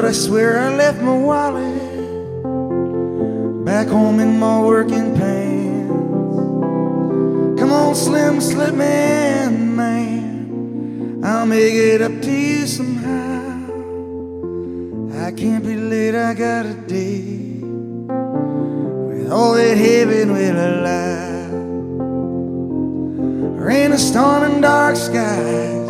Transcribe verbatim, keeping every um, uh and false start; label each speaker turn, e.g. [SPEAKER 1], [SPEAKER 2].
[SPEAKER 1] I swear I left my wallet back home in my working pants. Come on, Slim, slip me in, man. I'll make it up to you somehow. I can't be late, I got a date with all that heaven will allow. Rain, a storm, and dark skies,